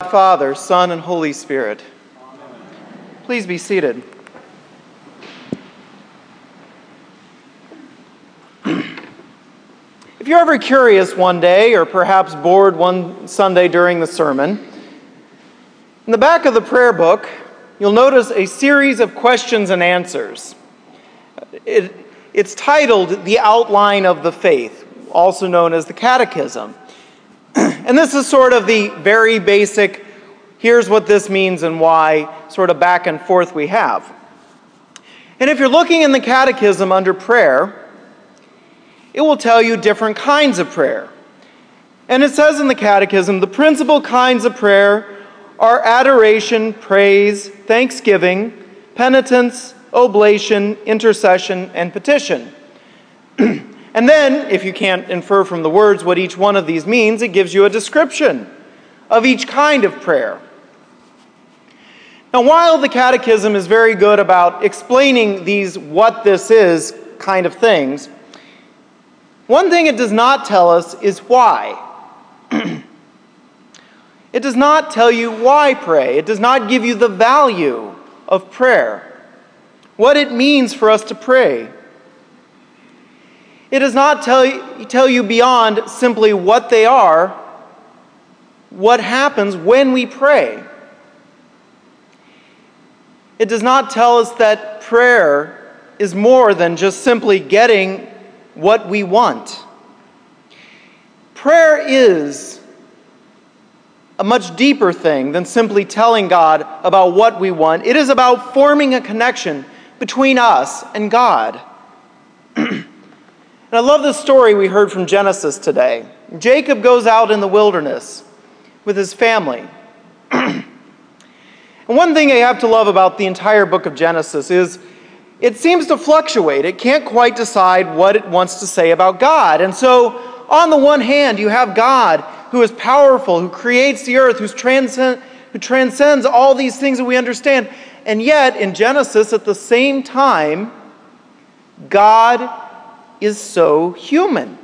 Father, Son, and Holy Spirit. Amen. Please be seated. If you're ever curious one day, or perhaps bored one Sunday during the sermon, in the back of the prayer book, you'll notice a series of questions and answers. It's titled The Outline of the Faith, also known as the Catechism. And this is sort of the very basic, here's what this means and why, sort of back and forth we have. And if you're looking in the Catechism under prayer, it will tell you different kinds of prayer. And it says in the Catechism, the principal kinds of prayer are adoration, praise, thanksgiving, penitence, oblation, intercession, and petition. And then, if you can't infer from the words what each one of these means, it gives you a description of each kind of prayer. Now, while the Catechism is very good about explaining these what this is kind of things, one thing it does not tell us is why. It does not tell you why pray. It does not give you the value of prayer, what it means for us to pray. It does not tell you beyond simply what they are, what happens when we pray. It does not tell us that prayer is more than just simply getting what we want. Prayer is a much deeper thing than simply telling God about what we want. It is about forming a connection between us and God. And I love the story we heard from Genesis today. Jacob goes out in the wilderness with his family. And one thing I have to love about the entire book of Genesis is it seems to fluctuate. It can't quite decide what it wants to say about God. And so, on the one hand, you have God who is powerful, who creates the earth, who transcends all these things that we understand. And yet, in Genesis, at the same time, God is so human.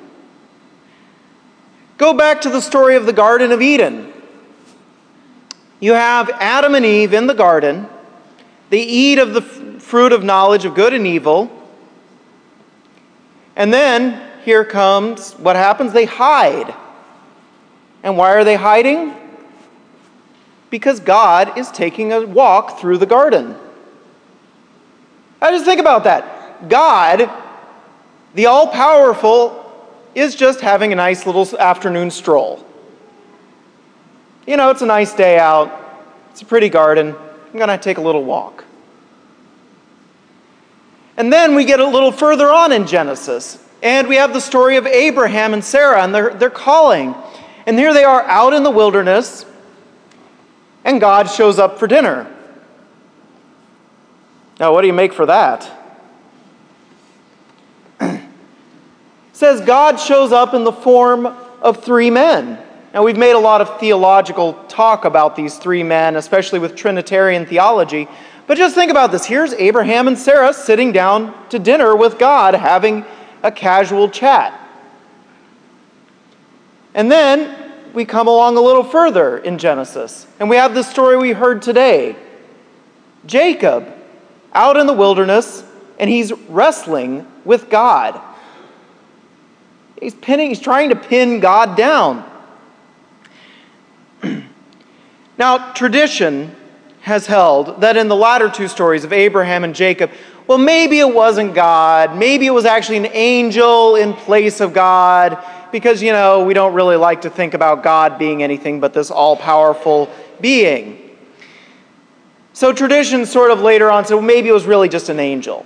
Go back to the story of the Garden of Eden. You have Adam and Eve in the garden. They eat of the fruit of knowledge of good and evil. And then, here comes what happens. They hide. And why are they hiding? Because God is taking a walk through the garden. I just think about that. God, the all-powerful, is just having a nice little afternoon stroll. You know, it's a nice day out. It's a pretty garden. I'm going to take a little walk. And then we get a little further on in Genesis, and we have the story of Abraham and Sarah and their calling. And here they are out in the wilderness, and God shows up for dinner. Now, what do you make for that? It says God shows up in the form of three men. Now, we've made a lot of theological talk about these three men, especially with Trinitarian theology. But just think about this. Here's Abraham and Sarah sitting down to dinner with God, having a casual chat. And then we come along a little further in Genesis, and we have the story we heard today. Jacob, out in the wilderness, and he's wrestling with God. He's trying to pin God down. Now, tradition has held that in the latter two stories of Abraham and Jacob, well, maybe it wasn't God. Maybe it was actually an angel in place of God, because, you know, we don't really like to think about God being anything but this all-powerful being. So tradition sort of later on said, well, maybe it was really just an angel.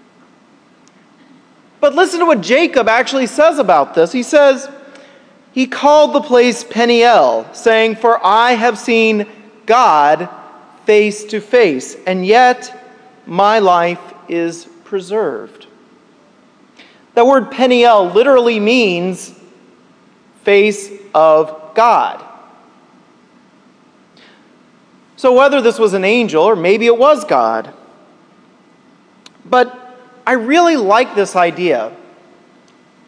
But listen to what Jacob actually says about this. He says, he called the place Peniel, saying, "For I have seen God face to face, and yet my life is preserved." That word Peniel literally means face of God. So whether this was an angel or maybe it was God, but I really like this idea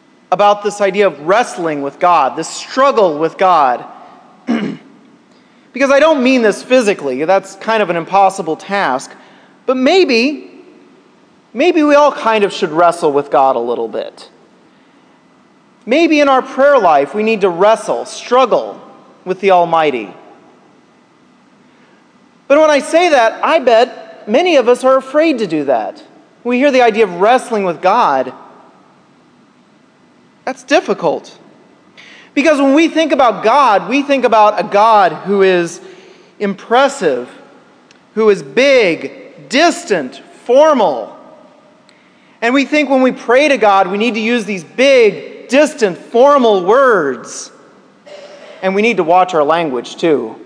of wrestling with God, this struggle with God. Because I don't mean this physically. That's kind of an impossible task. But maybe we all kind of should wrestle with God a little bit. Maybe in our prayer life we need to wrestle, struggle with the Almighty. But when I say that, I bet many of us are afraid to do that. When we hear the idea of wrestling with God, that's difficult. Because when we think about God, we think about a God who is impressive, who is big, distant, formal. And we think when we pray to God, we need to use these big, distant, formal words. And we need to watch our language too.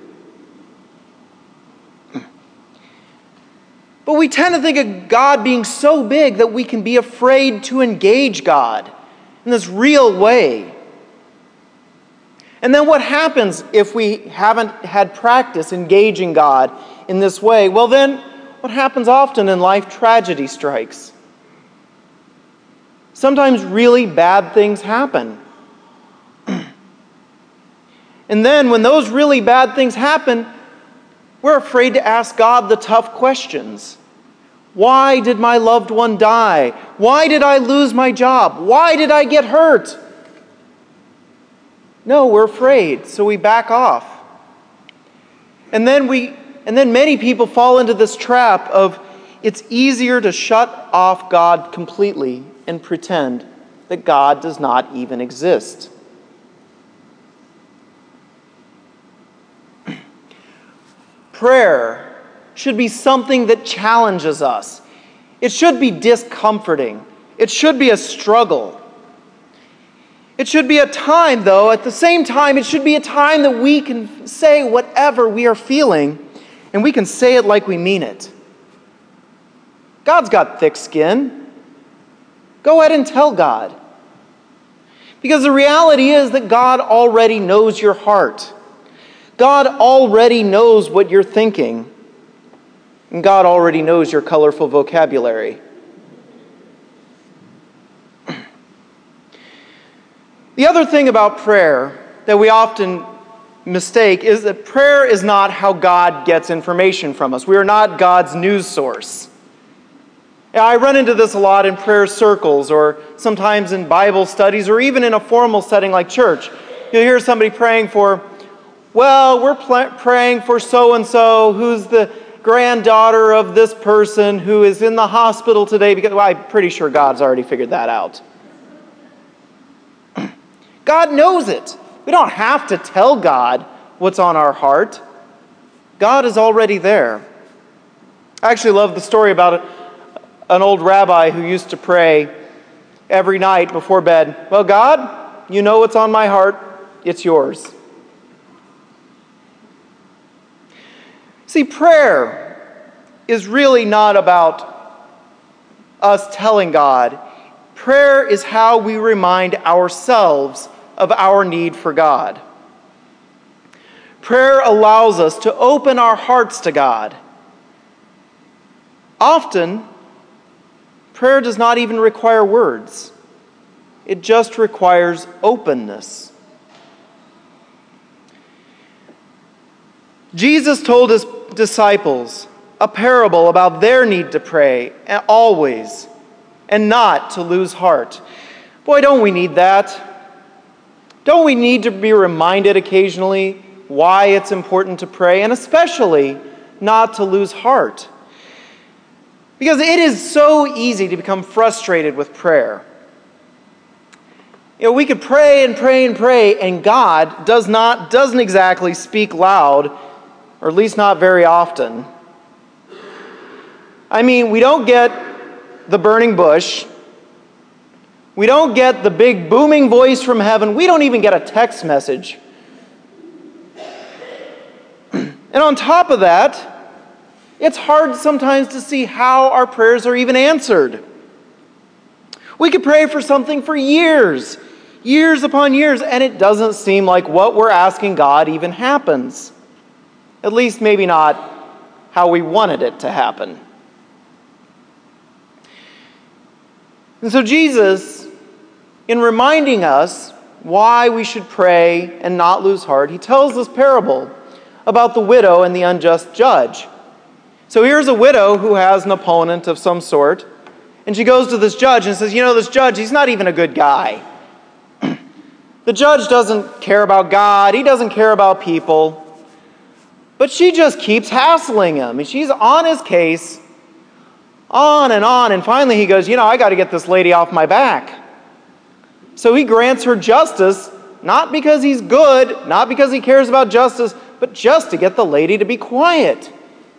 But we tend to think of God being so big that we can be afraid to engage God in this real way. And then what happens if we haven't had practice engaging God in this way? Well, then what happens often in life? Tragedy strikes. Sometimes really bad things happen. And then when those really bad things happen, we're afraid to ask God the tough questions. Why did my loved one die? Why did I lose my job? Why did I get hurt? No, we're afraid, so we back off. And then many people fall into this trap of it's easier to shut off God completely and pretend that God does not even exist. Prayer should be something that challenges us. It should be discomforting. It should be a struggle. It should be a time, though, at the same time, it should be a time that we can say whatever we are feeling, and we can say it like we mean it. God's got thick skin. Go ahead and tell God. Because the reality is that God already knows your heart. God already knows what you're thinking. And God already knows your colorful vocabulary. The other thing about prayer that we often mistake is that prayer is not how God gets information from us. We are not God's news source. I run into this a lot in prayer circles or sometimes in Bible studies or even in a formal setting like church. You'll hear somebody praying for, well, we're praying for so-and-so who's the granddaughter of this person who is in the hospital today because, well, I'm pretty sure God's already figured that out. God knows it. We don't have to tell God what's on our heart. God is already there. I actually love the story about an old rabbi who used to pray every night before bed, well, God, you know what's on my heart. It's yours. See, prayer is really not about us telling God. Prayer is how we remind ourselves of our need for God. Prayer allows us to open our hearts to God. Often, prayer does not even require words. It just requires openness. Jesus told his disciples a parable about their need to pray always and not to lose heart. Boy, don't we need that? Don't we need to be reminded occasionally why it's important to pray, and especially not to lose heart? Because it is so easy to become frustrated with prayer. We could pray and pray and pray, and God doesn't exactly speak loud, or at least not very often. I mean, we don't get the burning bush. We don't get the big booming voice from heaven. We don't even get a text message. And on top of that, it's hard sometimes to see how our prayers are even answered. We could pray for something for years upon years, and it doesn't seem like what we're asking God even happens. At least maybe not how we wanted it to happen. And so Jesus, in reminding us why we should pray and not lose heart, he tells this parable about the widow and the unjust judge. So here's a widow who has an opponent of some sort, and she goes to this judge and says, this judge, he's not even a good guy. The judge doesn't care about God, he doesn't care about people, but she just keeps hassling him. And she's on his case, on, and finally he goes, I got to get this lady off my back. So he grants her justice, not because he's good, not because he cares about justice, but just to get the lady to be quiet.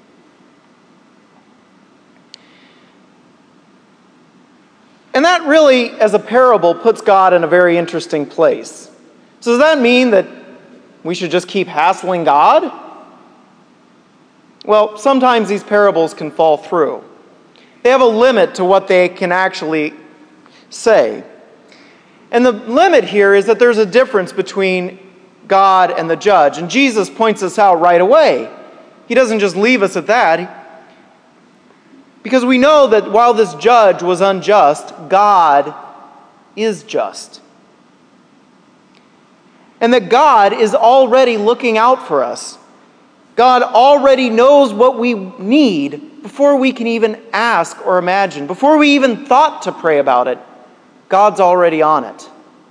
And that really, as a parable, puts God in a very interesting place. So does that mean that we should just keep hassling God? Well, sometimes these parables can fall through. They have a limit to what they can actually say. And the limit here is that there's a difference between God and the judge. And Jesus points this out right away. He doesn't just leave us at that. Because we know that while this judge was unjust, God is just. And that God is already looking out for us. God already knows what we need before we can even ask or imagine. Before we even thought to pray about it, God's already on it.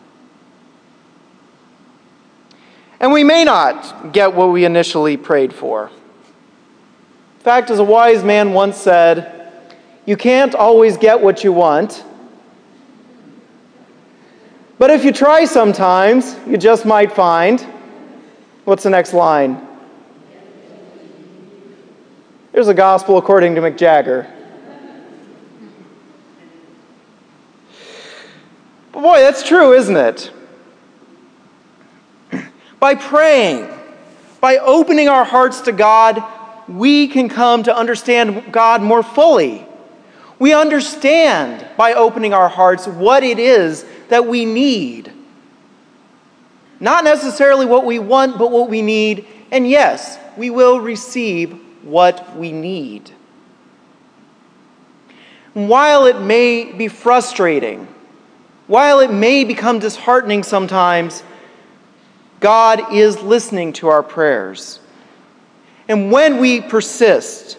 And we may not get what we initially prayed for. In fact, as a wise man once said, you can't always get what you want. But if you try sometimes, you just might find... What's the next line? There's a gospel according to Mick Jagger. But boy, that's true, isn't it? By praying, by opening our hearts to God, we can come to understand God more fully. We understand, by opening our hearts, what it is that we need. Not necessarily what we want, but what we need. And yes, we will receive what we need. While it may be frustrating, while it may become disheartening sometimes, God is listening to our prayers. And when we persist,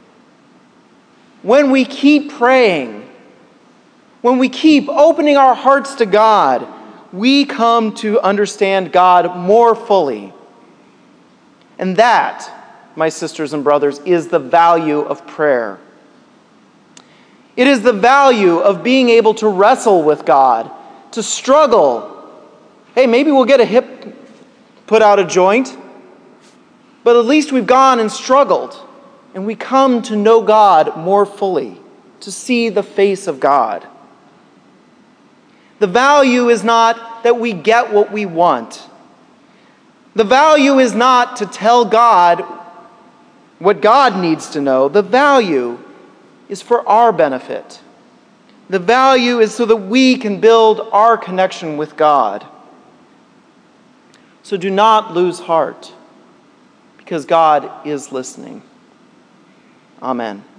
when we keep praying, when we keep opening our hearts to God, we come to understand God more fully. And that, my sisters and brothers, is the value of prayer. It is the value of being able to wrestle with God, to struggle. Hey, maybe we'll get a hip put out of joint, but at least we've gone and struggled, and we come to know God more fully, to see the face of God. The value is not that we get what we want. The value is not to tell God what God needs to know. The value is for our benefit. The value is so that we can build our connection with God. So do not lose heart, because God is listening. Amen.